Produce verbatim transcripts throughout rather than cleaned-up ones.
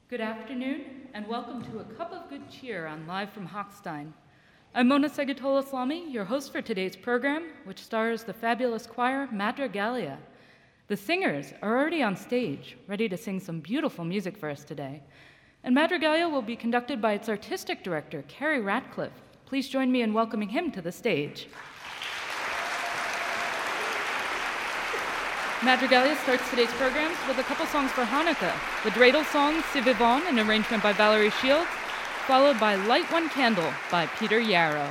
Good afternoon, and welcome to A Cup of Good Cheer on Live from Hochstein. I'm Mona Segatola-Slami, your host for today's program, which stars the fabulous choir Madrigalia. The singers are already on stage, ready to sing some beautiful music for us today. And Madrigalia will be conducted by its artistic director, Carrie Ratcliffe. Please join me in welcoming him to the stage. Madrigalia starts today's programs with a couple songs for Hanukkah, the dreidel song Si Vivon, an arrangement by Valerie Shields, followed by Light One Candle by Peter Yarrow.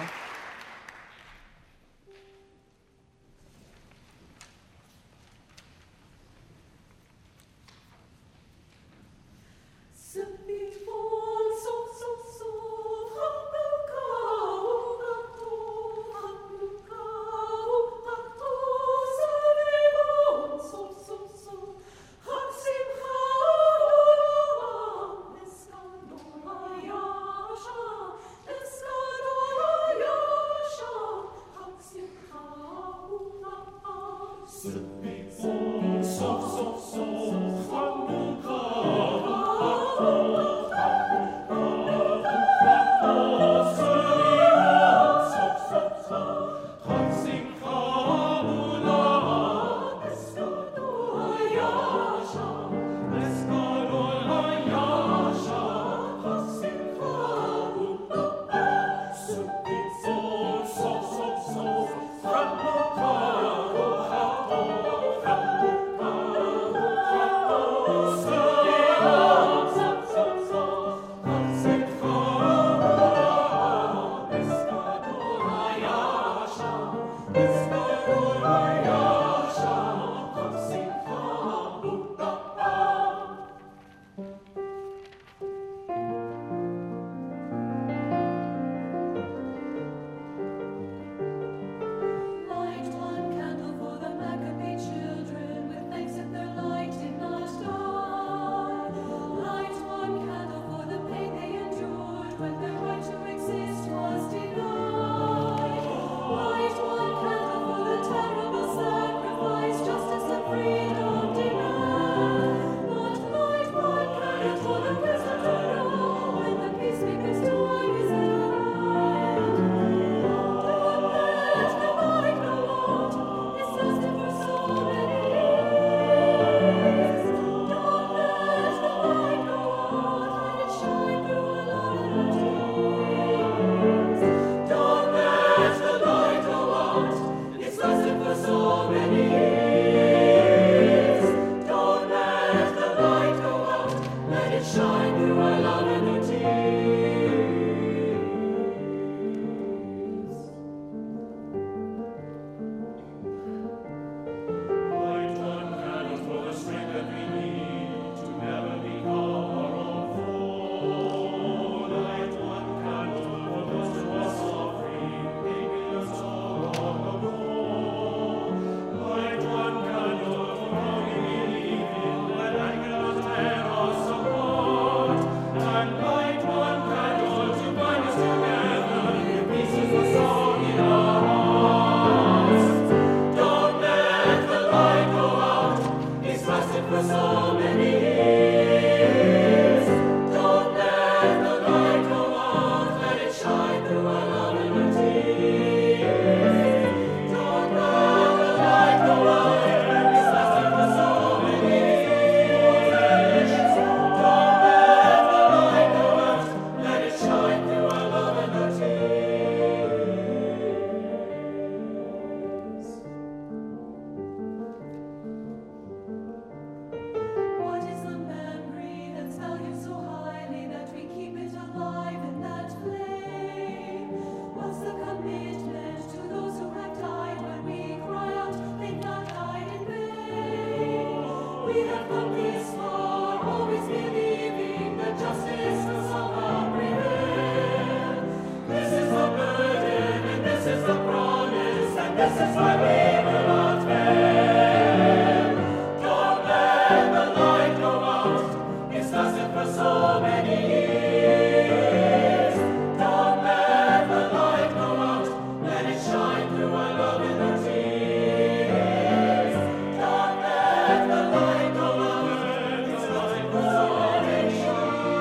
Let the light go out.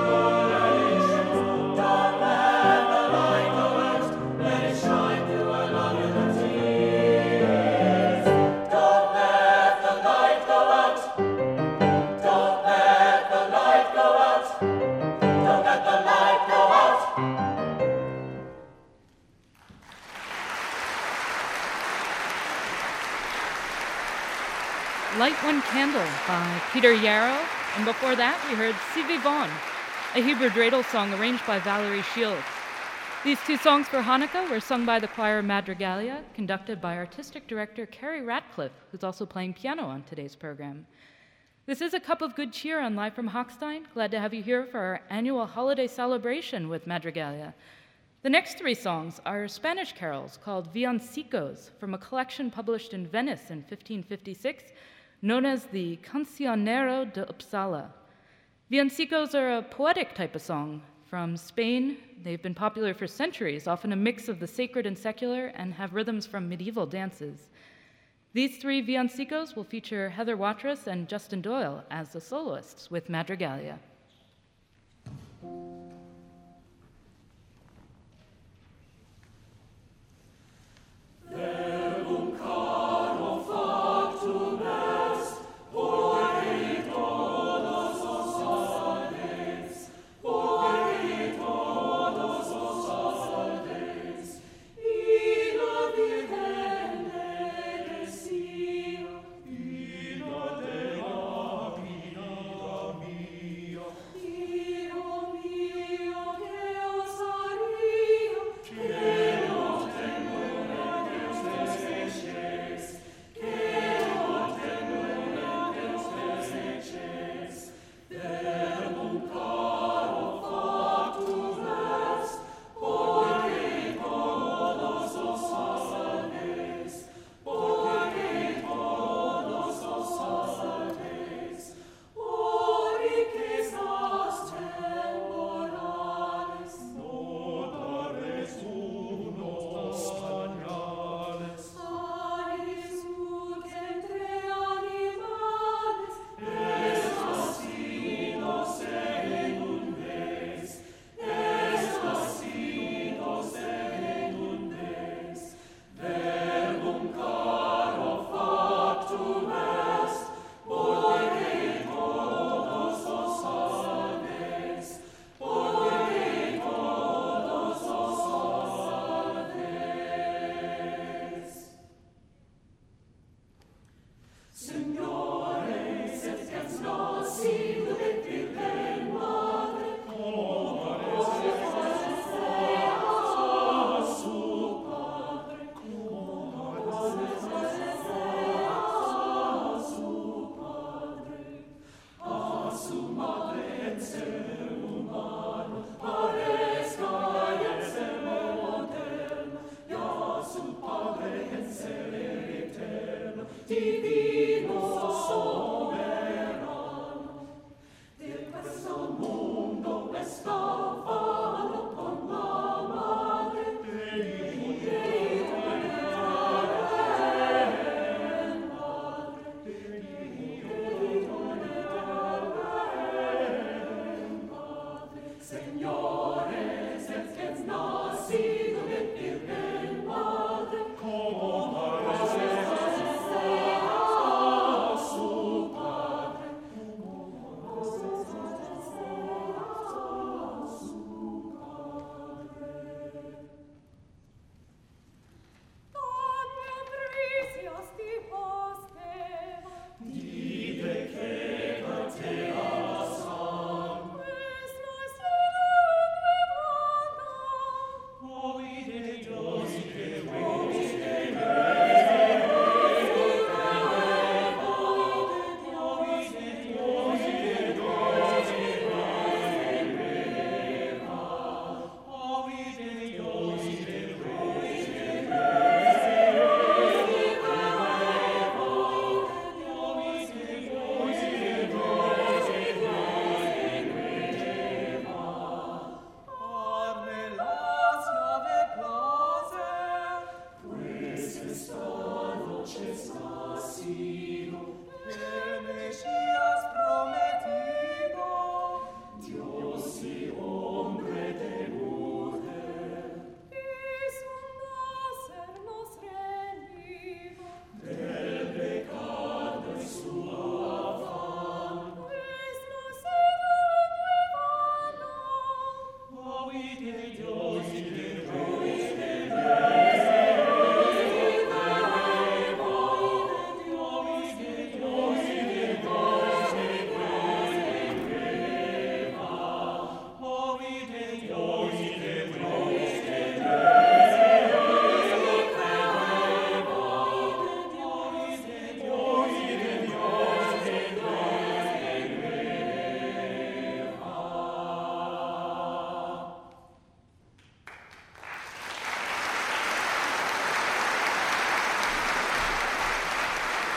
Light One Candle by Peter Yarrow, and before that we heard Si Vivon, a Hebrew dreidel song arranged by Valerie Shields. These two songs for Hanukkah were sung by the choir Madrigalia, conducted by artistic director Carrie Ratcliffe, who's also playing piano on today's program. This is a Cup of Good Cheer on Live from Hochstein. Glad to have you here for our annual holiday celebration with Madrigalia. The next three songs are Spanish carols called Villancicos from a collection published in Venice in fifteen fifty-six, known as the Cancionero de Uppsala. Villancicos are a poetic type of song. From Spain, they've been popular for centuries, often a mix of the sacred and secular, and have rhythms from medieval dances. These three villancicos will feature Heather Watrous and Justin Doyle as the soloists with Madrigalia.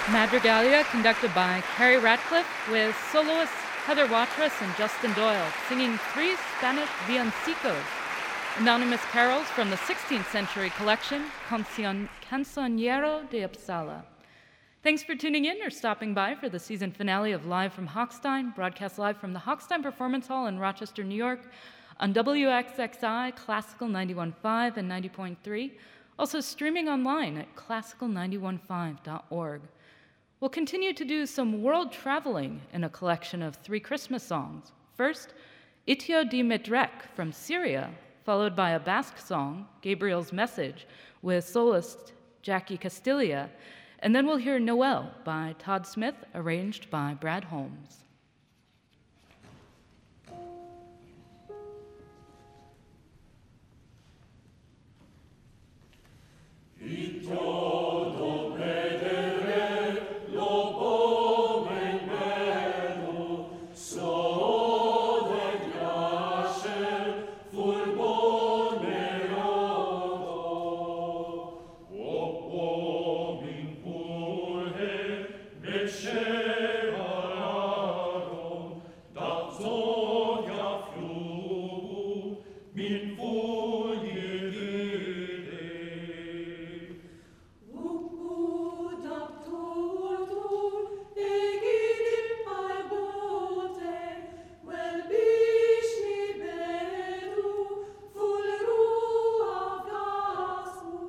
Madrigalia, conducted by Carrie Ratcliffe, with soloists Heather Watrous and Justin Doyle, singing three Spanish villancicos, anonymous carols from the sixteenth century collection, Cancion- Canzoniero de Uppsala. Thanks for tuning in or stopping by for the season finale of Live from Hochstein, broadcast live from the Hochstein Performance Hall in Rochester, New York, on W X X I Classical ninety-one point five and ninety point three, also streaming online at classical nine one five dot org. We'll continue to do some world traveling in a collection of three Christmas songs. First, Itio di Medrek from Syria, followed by a Basque song, Gabriel's Message, with soloist Jackie Castilla, and then we'll hear Noel by Todd Smith, arranged by Brad Holmes.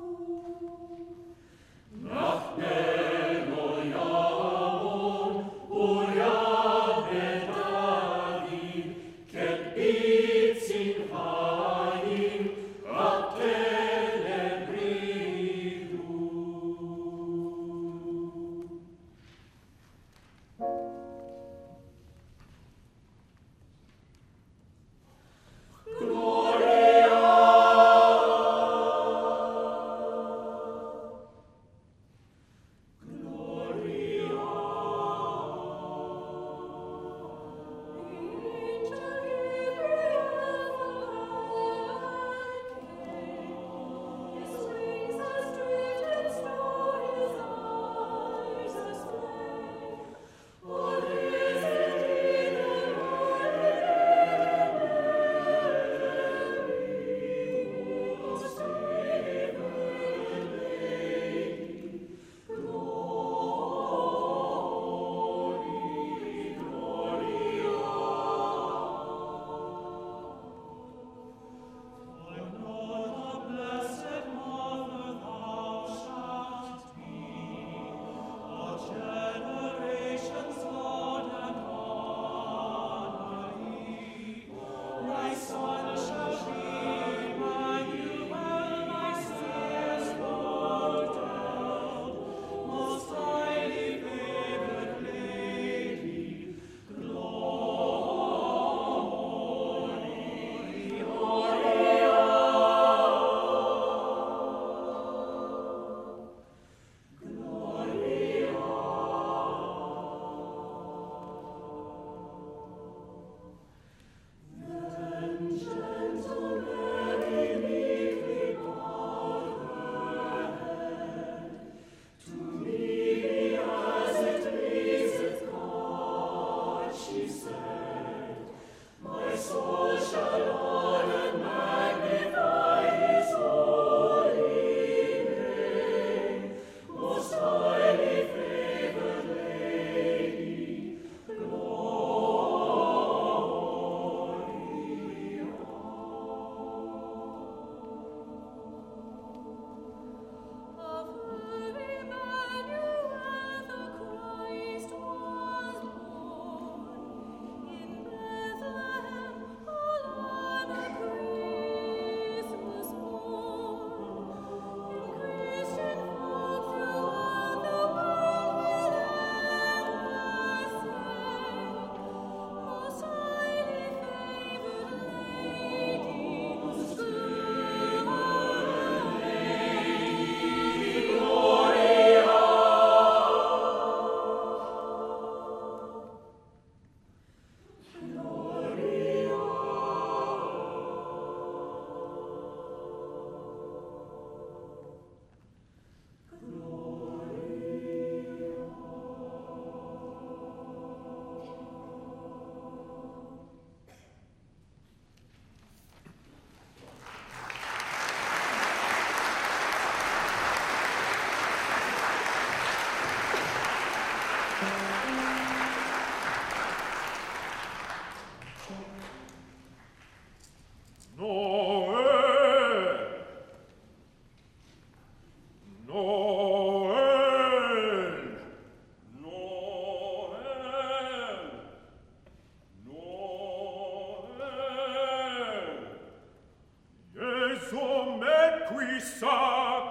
Nach Nero Iamon,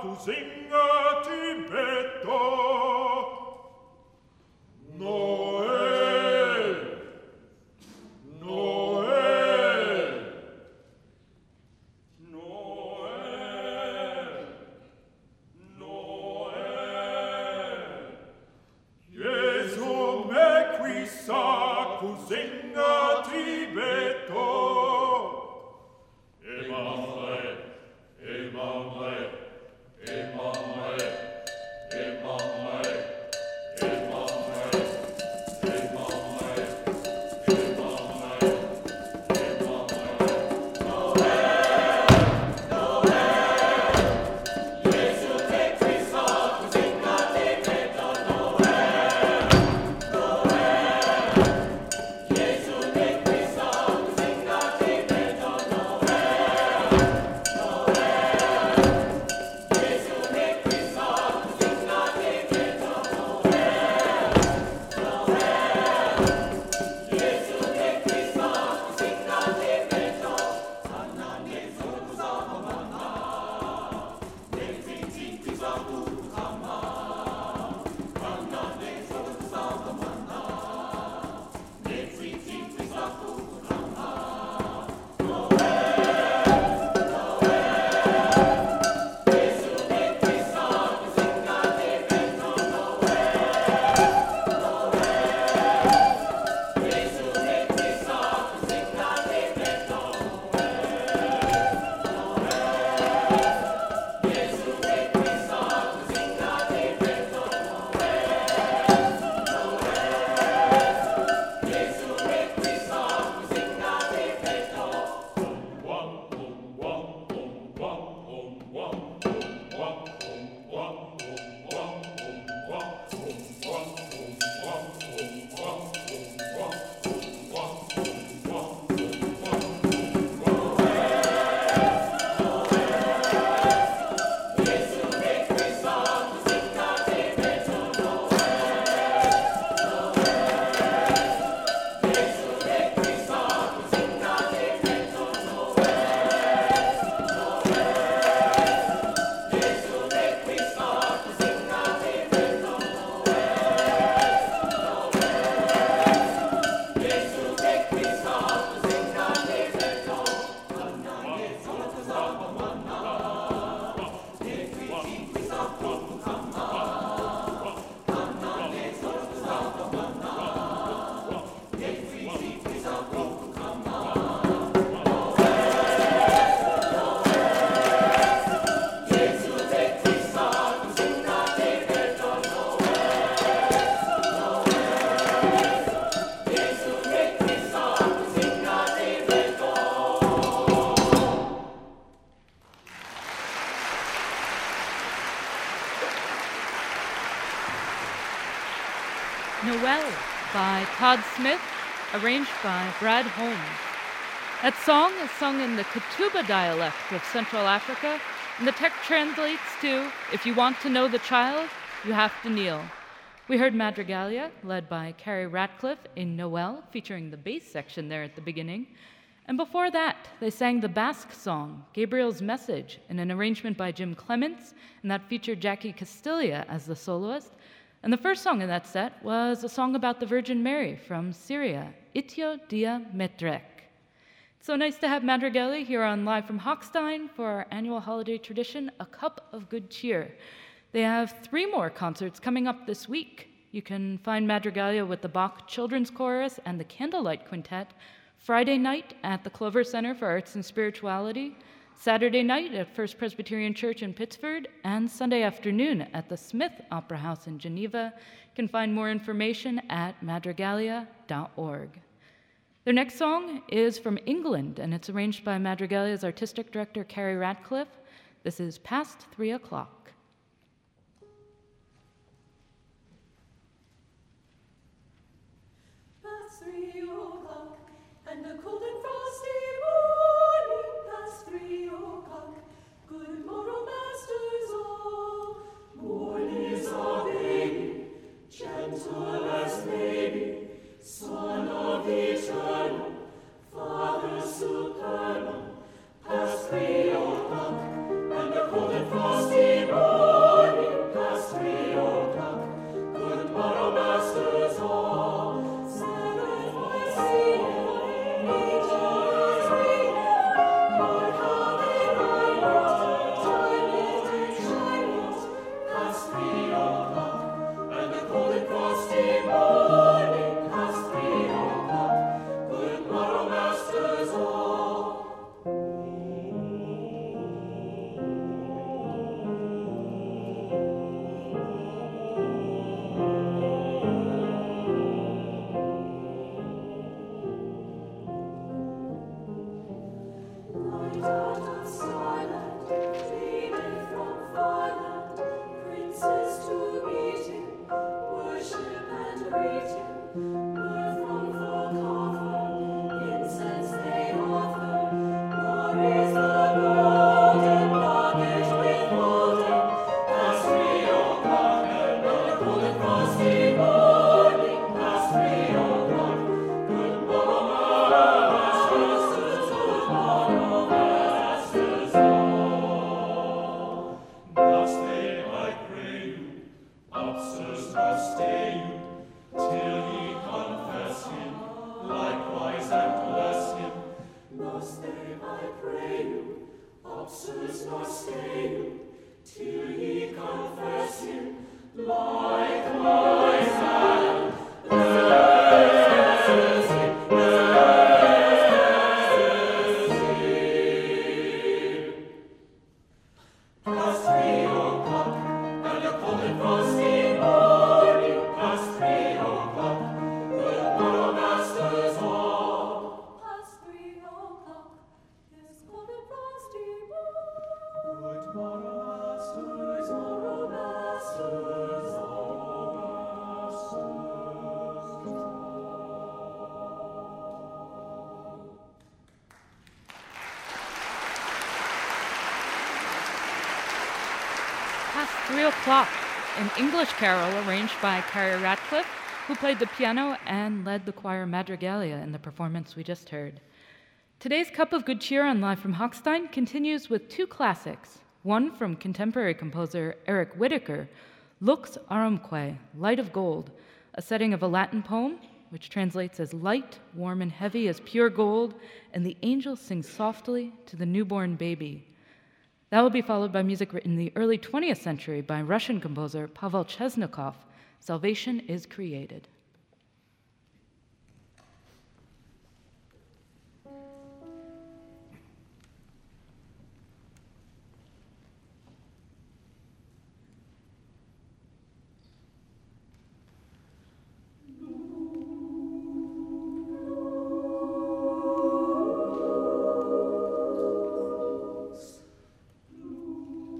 cusinga Tibetto. Noel, Noel, Noel, Noel. Gesù me qui sa cusinga Tibetto. Emanuele, Emanuele, Emanuele, Emanuele, Emanuele, Emanuele, Emanuele, Emanuele. Noel, Noel, Gesù te Cristo, cusinga Tibetto. Noel, Noel, Gesù te Cristo, cusinga Tibetto. Noel, Noel, Gesù te Cristo, cusinga Tibetto. Noel, Noel, Gesù te Cristo, cusinga Tibetto. Anna ne sokusa komanda, ne tintin Cristo kukama. Anna ne sokusa komanda, ne tintin Cristo kukama. Noel, Noel, Gesù te Cristo, cusinga Tibetto. Noel, Noel, Gesù te Cristo, cusinga Tibetto. Gesù te Cristo, cusinga Tibetto. Gesù te Cristo, cusinga Tibetto. Wam wam wam wam wam wam wam wam wam Gesù te Cristo, cusinga Tibetto. Gesù te Cristo, cusinga Tibetto. Gesù te Cristo, cusinga Tibetto. Gesù te Cristo, cusinga Tibetto. Anna ne sokusa komanda, ne tintin Cristo kukama. Anna ne sokusa komanda, ne tintin Cristo kukama. Gesù te Cristo, cusinga Tibetto. Gesù te Cristo, cusinga Tibetto. Noel by Todd Smith, arranged by Brad Holmes. That song is sung in the Kituba dialect of Central Africa, and the text translates to, "If you want to know the child, you have to kneel." We heard Madrigalia, led by Carrie Ratcliffe in Noel, featuring the bass section there at the beginning. And before that, they sang the Basque song, Gabriel's Message, in an arrangement by Jim Clements, and that featured Jackie Castilla as the soloist. And the first song in that set was a song about the Virgin Mary from Syria, Itio Dia Metrek. It's so nice to have Madrigalia here on Live from Hochstein for our annual holiday tradition, A Cup of Good Cheer. They have three more concerts coming up this week. You can find Madrigalia with the Bach Children's Chorus and the Candlelight Quintet Friday night at the Clover Center for Arts and Spirituality, Saturday night at First Presbyterian Church in Pittsford, and Sunday afternoon at the Smith Opera House in Geneva. You can find more information at madrigalia dot org. Their next song is from England, and it's arranged by Madrigalia's artistic director, Carrie Ratcliffe. This is Past Three O'Clock. Past three o'clock, and a cold and frosty morning. Past three o'clock, good morrow, masters all. Morn is our baby, gentle as baby, Son of eternal, Father supernal. Past three o'clock, and a cold and frosty morning. Three O'Clock, an English carol arranged by Carrie Ratcliffe, who played the piano and led the choir Madrigalia in the performance we just heard. Today's Cup of Good Cheer on Live from Hochstein continues with two classics, one from contemporary composer Eric Whitacre, Lux Auramque, Light of Gold, a setting of a Latin poem, which translates as light, warm, and heavy as pure gold, and the angels sing softly to the newborn baby. That will be followed by music written in the early twentieth century by Russian composer Pavel Chesnikov, Salvation is Created.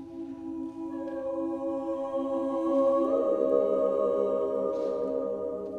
Lux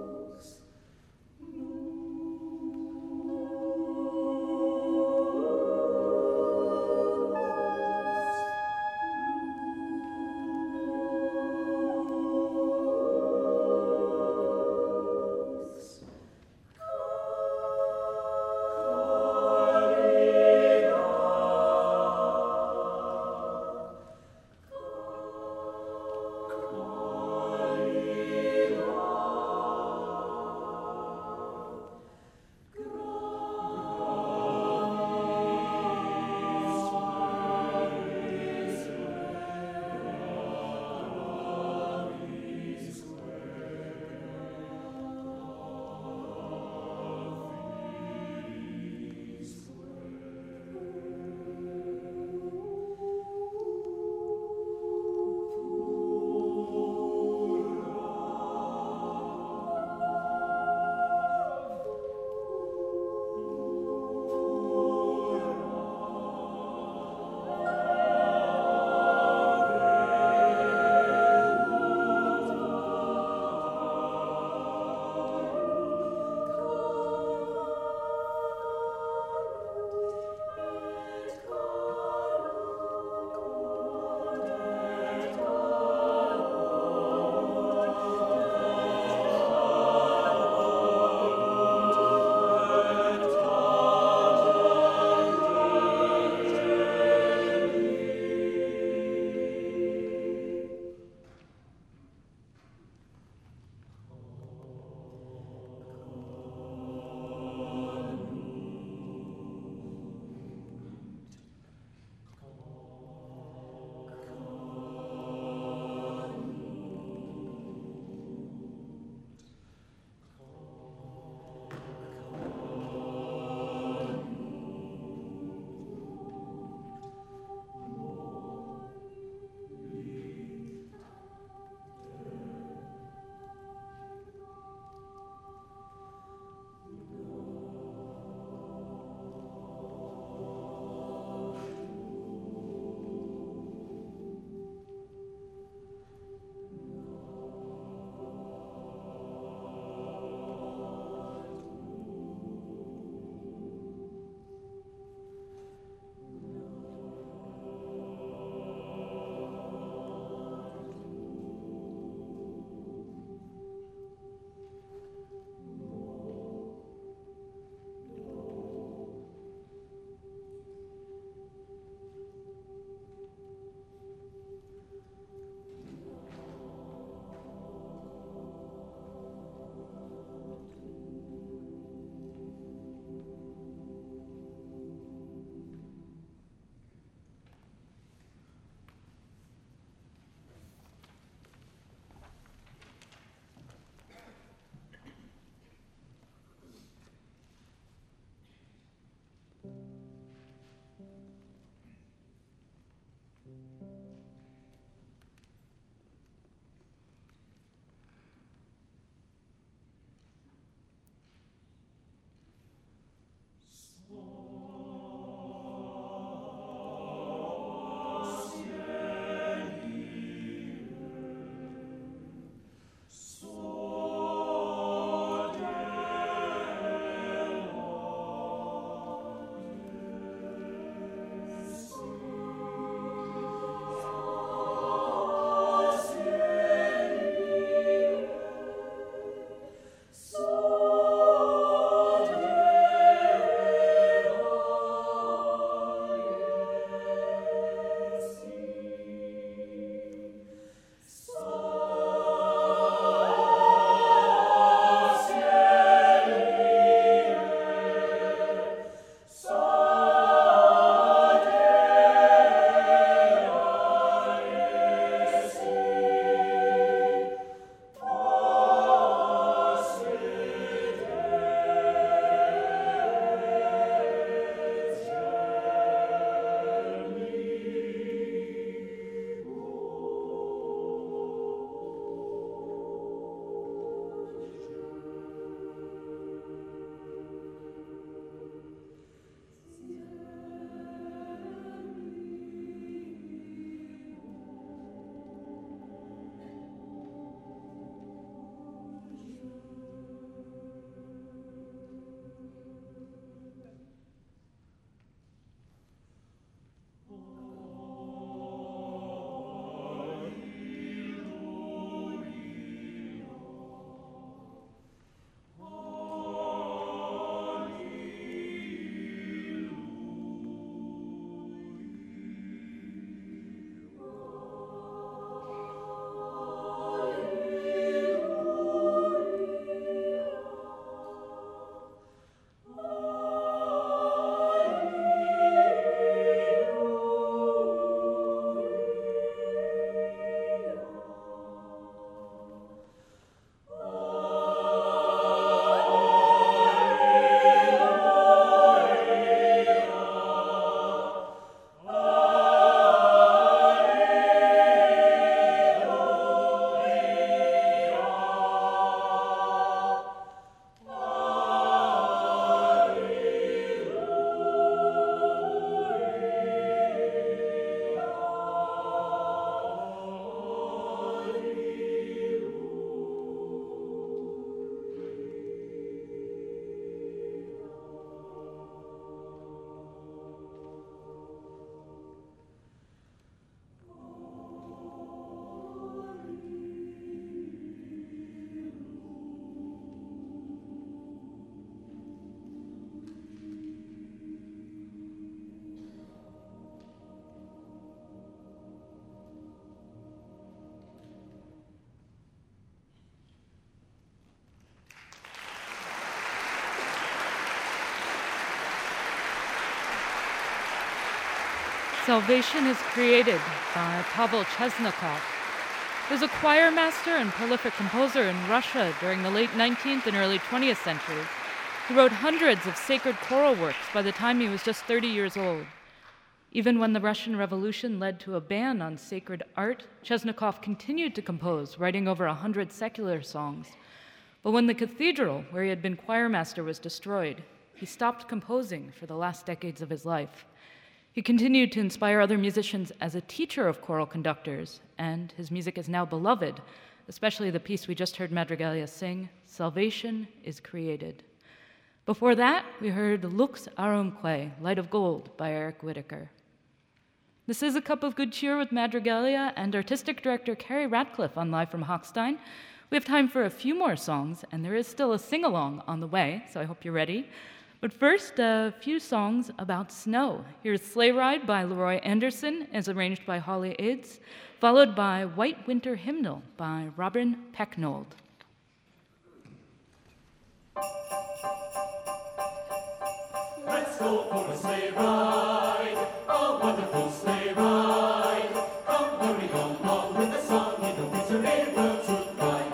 Salvation is Created by Pavel Chesnokov. He was a choir master and prolific composer in Russia during the late nineteenth and early twentieth centuries. He wrote hundreds of sacred choral works by the time he was just thirty years old. Even when the Russian Revolution led to a ban on sacred art, Chesnokov continued to compose, writing over a hundred secular songs. But when the cathedral, where he had been choir master, was destroyed, he stopped composing for the last decades of his life. He continued to inspire other musicians as a teacher of choral conductors, and his music is now beloved, especially the piece we just heard Madrigalia sing, Salvation is Created. Before that, we heard Lux Arumque, Light of Gold, by Eric Whitacre. This is A Cup of Good Cheer with Madrigalia and artistic director Carrie Ratcliffe on Live from Hochstein. We have time for a few more songs, and there is still a sing-along on the way, so I hope you're ready. But first, a few songs about snow. Here's Sleigh Ride by Leroy Anderson, as arranged by Holly Aids, followed by White Winter Hymnal by Robin Pecknold. Let's go for a sleigh ride, a wonderful sleigh ride. Come hurry along with the song in the misery world tonight.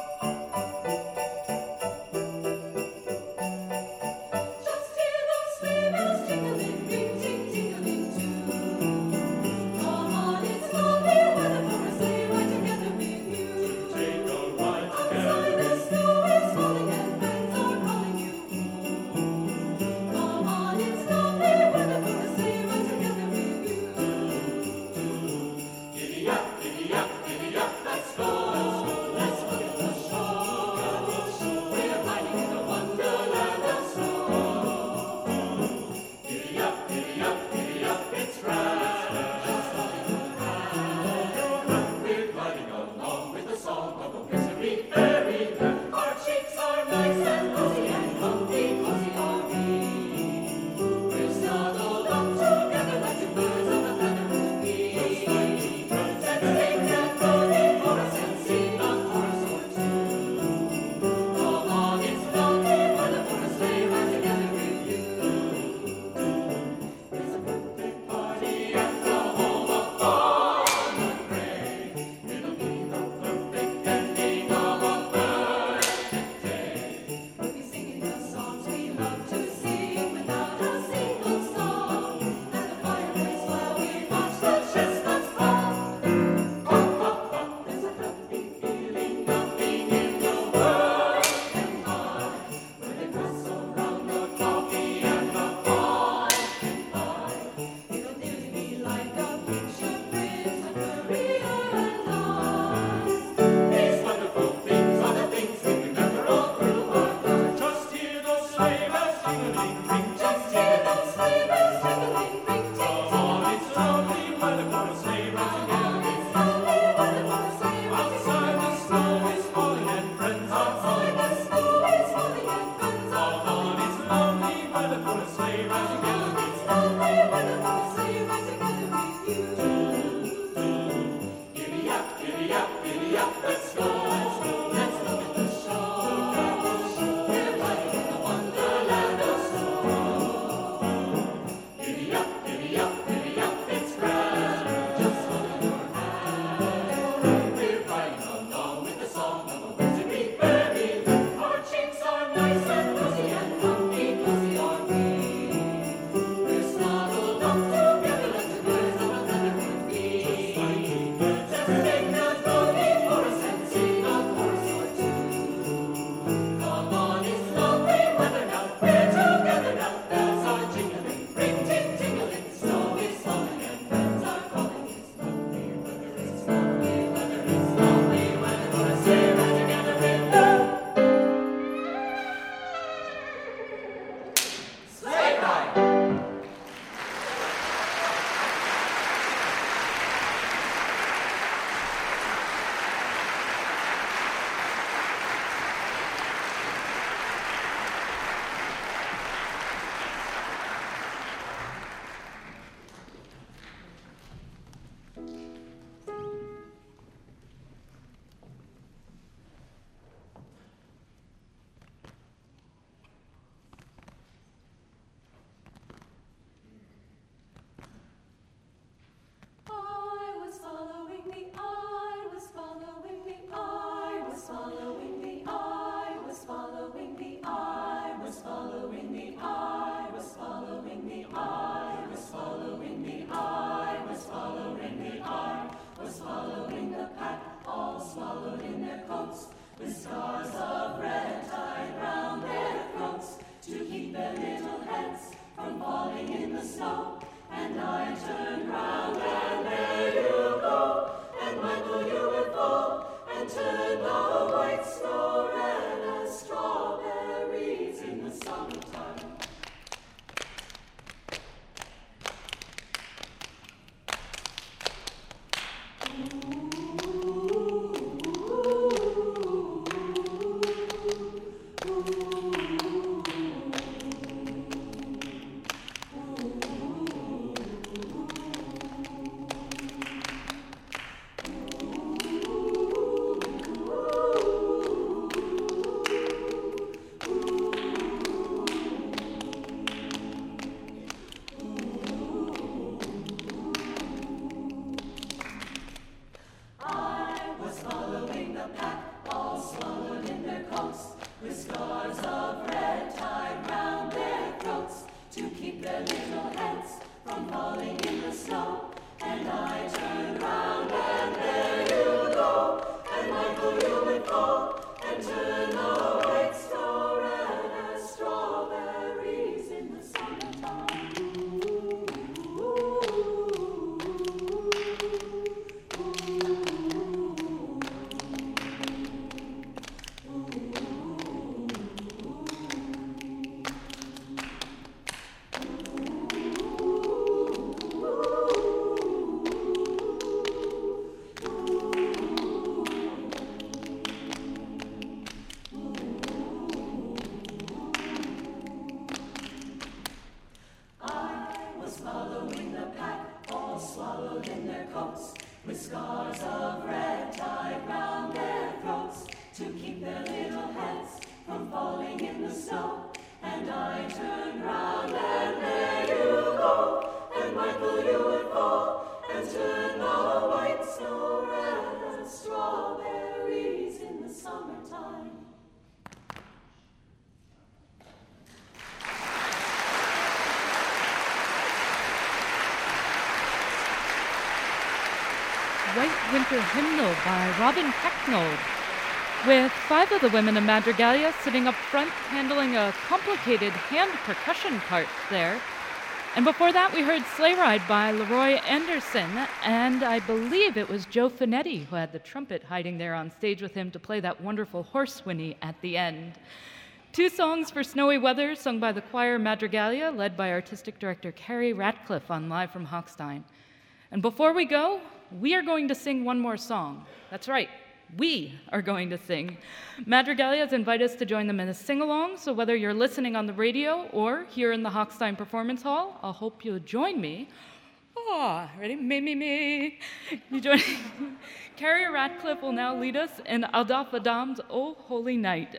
Just hear those sleigh bells jingling, ring, ting, tingling too. Come on, it's lovely weather for a sleigh ride together with you. Take a ride Outside together. the snow is falling and friends are calling you. Come on, it's lovely weather for a sleigh ride together with you. Giddy up, giddy up, giddy up, let's go. Let's look at the show. We're riding in the wonderland of snow. Giddy up, giddy up, giddy up, it's grand. We're gliding along with the song of a wintry fairyland. Our cheeks are nice and rosy and comfy, cozy are we. We're snuggled up together like two birds of a feather would be. Let's take that body for us and sing a chorus or two. Come on, it's lovely weather for a sleigh ride together with you. There's a birthday party at the home of Farmer Gray. It'll be the perfect ending of a perfect day. We'll be singing the songs we love to sing without a single song. At the fireplace while we watch the chestnuts fall. There's a happy feeling nothing in the world can hide. When they pass around the coffee and the pie and pie. It'll nearly be like a picture print of career and life. These wonderful things are the things we remember all through our lives. Just hear those sleigh bells jingling, ring, Just hear those sleigh bells jingling, ring, ting, Come on, it's lovely weather for a sleigh ride together. It's lovely weather for a sleigh ride Outside the together. snow is falling and friends are Outside calling. the snow is falling and friends are Come on, it's lovely weather for a sleigh ride together. It's lovely weather for a sleigh ride together with you. Giddy up, giddy up, giddy up, let's go. Let's go. Let's look at the show. We're riding in the wonderland of snow. And I turned round and there you go, and where will you would fall, and turn the white snow red as strawberries in the summertime. White Winter Hymnal by Robin Pecknold, with five of the women of Madrigalia sitting up front handling a complicated hand percussion part there. And before that, we heard Sleigh Ride by Leroy Anderson, and I believe it was Joe Finetti who had the trumpet hiding there on stage with him to play that wonderful horse whinny at the end. Two songs for snowy weather sung by the choir Madrigalia, led by artistic director Carrie Ratcliffe on Live from Hochstein. And before we go, we are going to sing one more song. That's right, we are going to sing. Madrigalia has invited us to join them in a sing-along, so whether you're listening on the radio or here in the Hochstein Performance Hall, I hope you'll join me. Oh, ready? Me, me, me. You join. Carrie Ratcliffe will now lead us in Adolphe Adam's O Holy Night.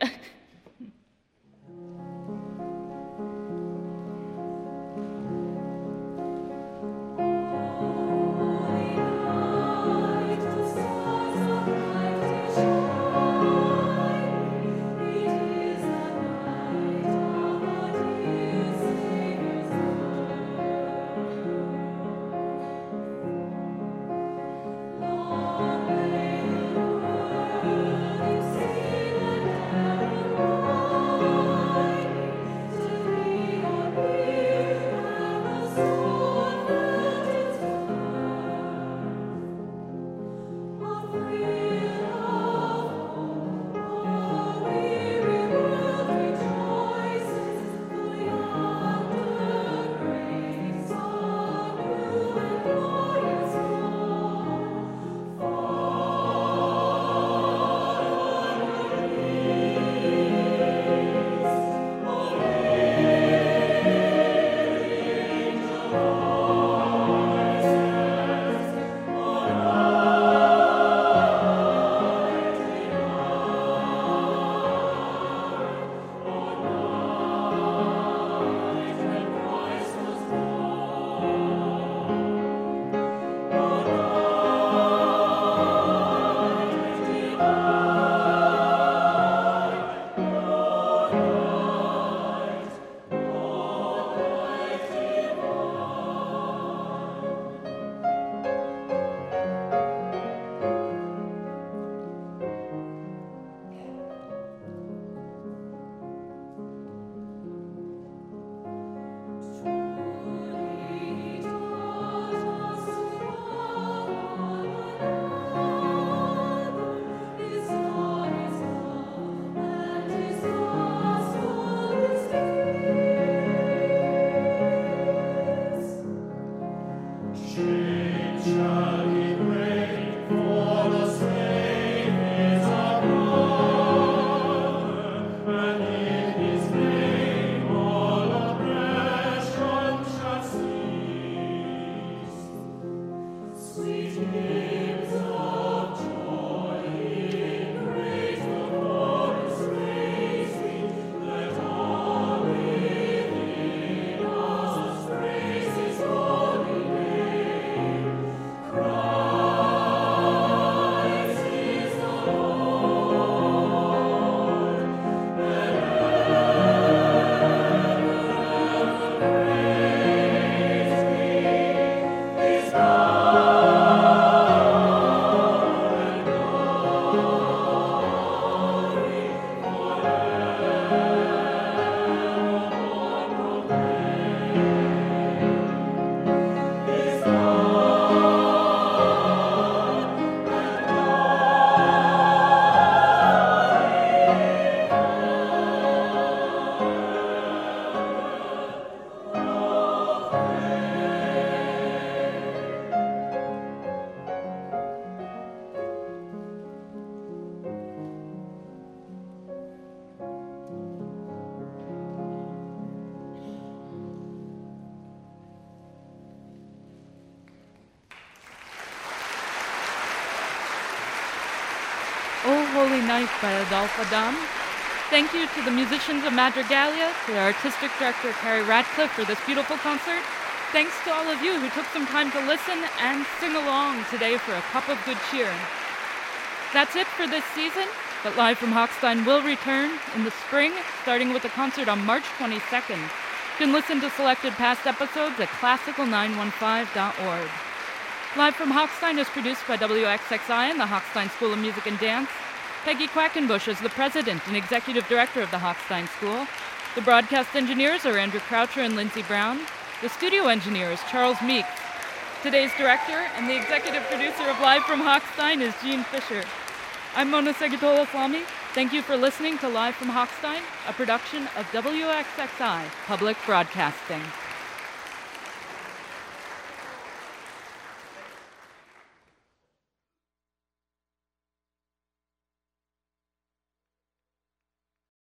O Holy Night by Adolphe Adam. Thank you to the musicians of Madrigalia, to the artistic director Carrie Radcliffe for this beautiful concert. Thanks to all of you who took some time to listen and sing along today for a cup of good cheer. That's it for this season, but Live from Hochstein will return in the spring, starting with a concert on March twenty-second. You can listen to selected past episodes at classical nine one five dot org. Live from Hochstein is produced by W X X I and the Hochstein School of Music and Dance. Peggy Quackenbush is the president and executive director of the Hochstein School. The broadcast engineers are Andrew Croucher and Lindsey Brown. The studio engineer is Charles Meeks. Today's director and the executive producer of Live from Hochstein is Jean Fisher. I'm Mona Segatola-Flamy. Thank you for listening to Live from Hochstein, a production of W X X I Public Broadcasting.